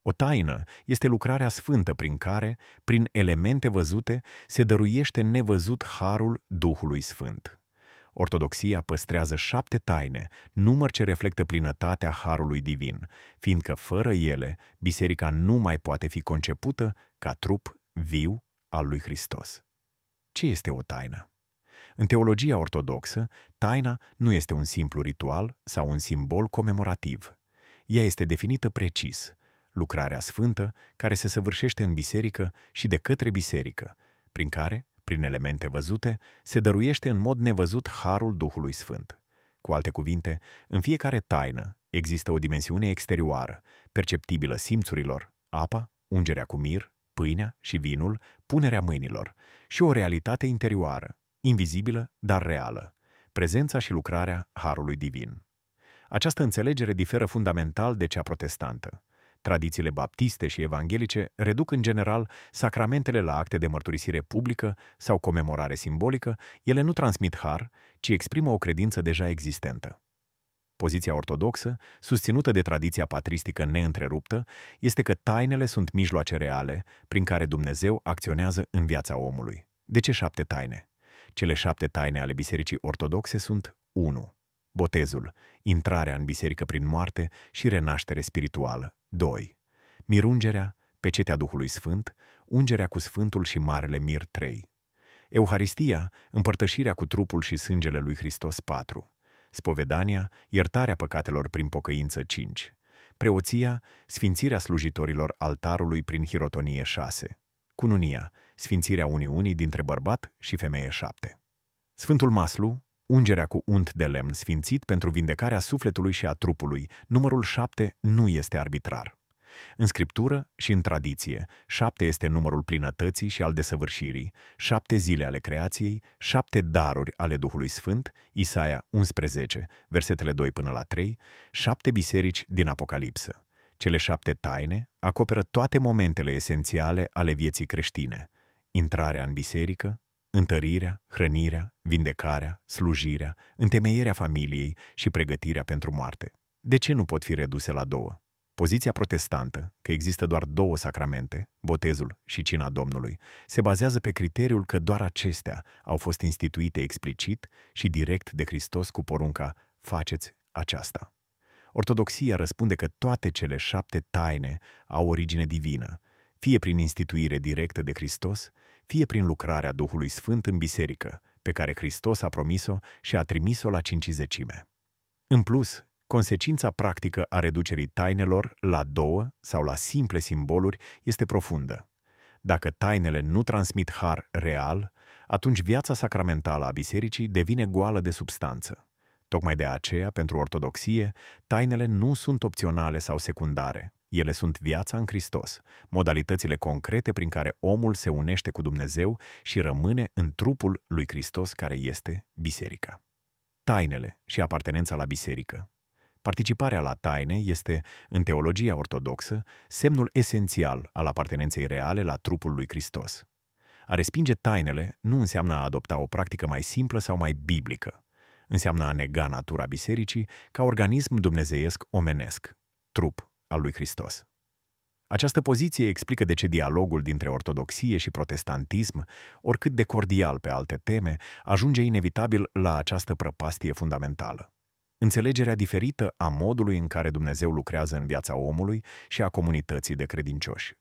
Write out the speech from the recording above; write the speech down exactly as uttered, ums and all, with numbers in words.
O taină este lucrarea sfântă prin care, prin elemente văzute, se dăruiește nevăzut harul Duhului Sfânt. Ortodoxia păstrează șapte taine, număr ce reflectă plinătatea harului divin, fiindcă fără ele, biserica nu mai poate fi concepută ca trup viu al lui Hristos. Ce este o taină? În teologia ortodoxă, taina nu este un simplu ritual sau un simbol comemorativ. Ea este definită precis, lucrarea sfântă care se săvârșește în biserică și de către biserică, prin care, prin elemente văzute, se dăruiește în mod nevăzut harul Duhului Sfânt. Cu alte cuvinte, în fiecare taină există o dimensiune exterioară, perceptibilă simțurilor, apa, ungerea cu mir, pâinea și vinul, punerea mâinilor, și o realitate interioară, invizibilă, dar reală, prezența și lucrarea harului divin. Această înțelegere diferă fundamental de cea protestantă. Tradițiile baptiste și evanghelice reduc în general sacramentele la acte de mărturisire publică sau comemorare simbolică, ele nu transmit har, ci exprimă o credință deja existentă. Poziția ortodoxă, susținută de tradiția patristică neîntreruptă, este că tainele sunt mijloace reale prin care Dumnezeu acționează în viața omului. De ce șapte taine? Cele șapte taine ale Bisericii Ortodoxe sunt unu. Botezul, intrarea în biserică prin moarte și renaștere spirituală. doi. Mirungerea, pecetea Duhului Sfânt, ungerea cu Sfântul și Marele Mir. trei. Euharistia, împărtășirea cu trupul și sângele lui Hristos. patru. Spovedania, iertarea păcatelor prin pocăință. cinci. Preoția, sfințirea slujitorilor altarului prin hirotonie. șase. Cununia, sfințirea uniunii dintre bărbat și femeie. șapte. Sfântul Maslu, ungerea cu unt de lemn sfințit pentru vindecarea sufletului și a trupului. Numărul șapte nu este arbitrar. În scriptură și în tradiție, șapte este numărul plinătății și al desăvârșirii, șapte zile ale creației, șapte daruri ale Duhului Sfânt, Isaia unsprezece, versetele doi până la trei, șapte biserici din Apocalipsă. Cele șapte taine acoperă toate momentele esențiale ale vieții creștine: intrarea în biserică, întărirea, hrănirea, vindecarea, slujirea, întemeierea familiei și pregătirea pentru moarte. De ce nu pot fi reduse la două? Poziția protestantă, că există doar două sacramente, botezul și cina Domnului, se bazează pe criteriul că doar acestea au fost instituite explicit și direct de Hristos cu porunca „faceți aceasta”. Ortodoxia răspunde că toate cele șapte taine au origine divină, fie prin instituire directă de Hristos, fie prin lucrarea Duhului Sfânt în biserică, pe care Hristos a promis-o și a trimis-o la cincizecime. În plus, consecința practică a reducerii tainelor la două sau la simple simboluri este profundă. Dacă tainele nu transmit har real, atunci viața sacramentală a bisericii devine goală de substanță. Tocmai de aceea, pentru ortodoxie, tainele nu sunt opționale sau secundare. Ele sunt viața în Hristos, modalitățile concrete prin care omul se unește cu Dumnezeu și rămâne în trupul lui Hristos, care este biserica. Tainele și apartenența la biserică. Participarea la taine este, în teologia ortodoxă, semnul esențial al apartenenței reale la trupul lui Hristos. A respinge tainele nu înseamnă a adopta o practică mai simplă sau mai biblică. Înseamnă a nega natura bisericii ca organism dumnezeiesc omenesc, trup al lui Hristos. Această poziție explică de ce dialogul dintre ortodoxie și protestantism, oricât de cordial pe alte teme, ajunge inevitabil la această prăpastie fundamentală. Înțelegerea diferită a modului în care Dumnezeu lucrează în viața omului și a comunității de credincioși.